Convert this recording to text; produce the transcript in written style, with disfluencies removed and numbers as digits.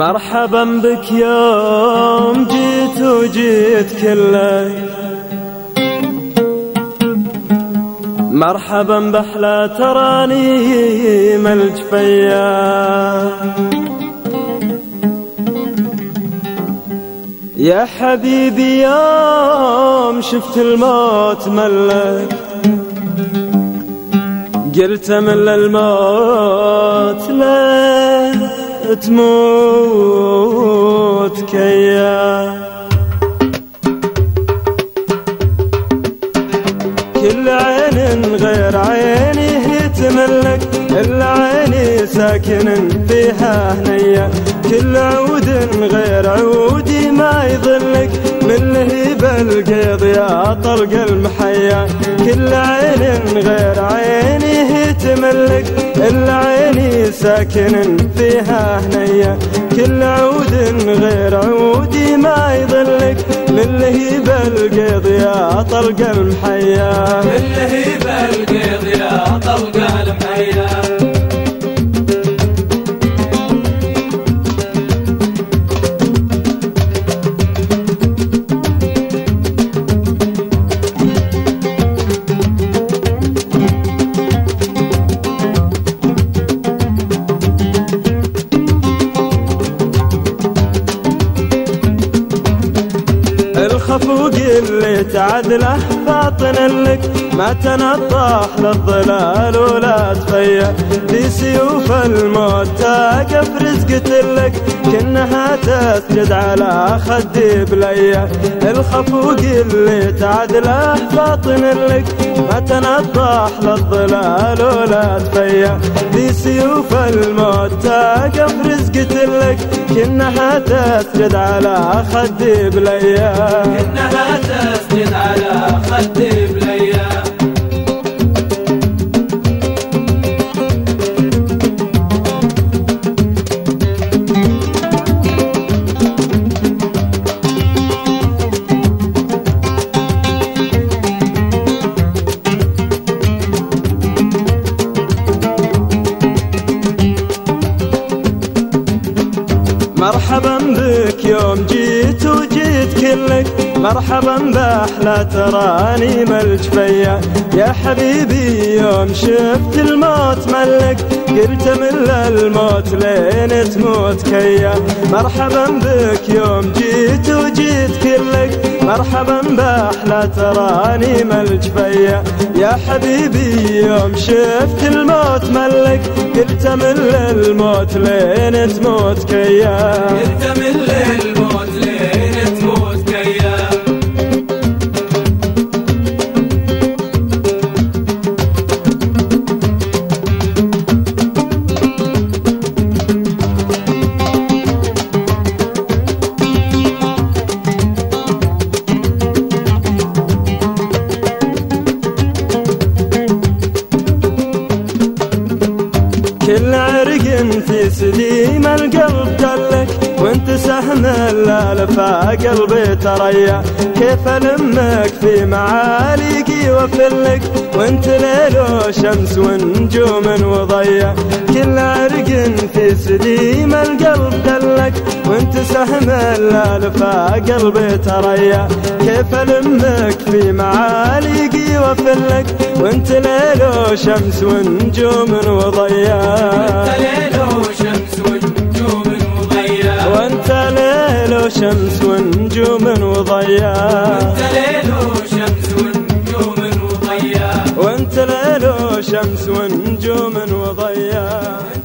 مرحبا بك يوم جيت وجيت كلك، مرحبا بأحلى ترانيم الجفية. يا حبيبي يوم شفت الموت ملك، قلت من الموت لا تموت كيا. كل عين غير عيني هي تملك، إلا عيني ساكن فيها هنية. كل عود غير عودي ما يظلك، من لهيب القيض يا طلق المحيا. كل عين غير عيني هي تملك، إلا عيني ساكن فيها هنية. كل عود غير عودي ما يظلك، من لهيب القيض يا طلق المحيا. من لهيب القيض يا طلق المحيا. الخفوق اللي تعدله فاطن لك، ما تنطح للظلال ولا تفيا. في سيوف الموت تقف رزقت لك، كأنها تسجد على خدي بليا. الخفوق اللي تعدله فاطن لك، ما تنطح للظلال ولا تفيا. في سيوف الموت تقف رزقت لك، كأنها تسجد على خدي بليا. كأنها تسجد على خدي بليا. مرحبا بك يوم جيت وجيت كلك، مرحبا بأحلى ترانيم الجفية. يا حبيبي يوم شفت الموت ملك، قلت من الموت لين تموت كيا. مرحبا بك يوم جيت وجيت كلك، مرحبا بأحلى ترانيم الجفية. يا حبيبي يوم شفت الموت ملك، قلت من الموت لين تموت كيا. قلت من الموت لين تموت كيا. كل عرق في سليم القلب دلك، وانت سهم الالفا قلبي تريا. كيف المك في معاليقي وفلك، وانت ليل وشمس ونجوم وضيا. كل عرق في سليم القلب دلك، وانت سهم الالفا قلبي تريا. كيف المك في معاليقي وفلك، وانت ليل وشمس ونجوم وضيا. وانت ليل وشمس ونجوم وضيا. وانت ليل وشمس ونجوم وضيا. وانت ليل وشمس ونجوم وضيا. وانت ليل وشمس ونجوم وضيا.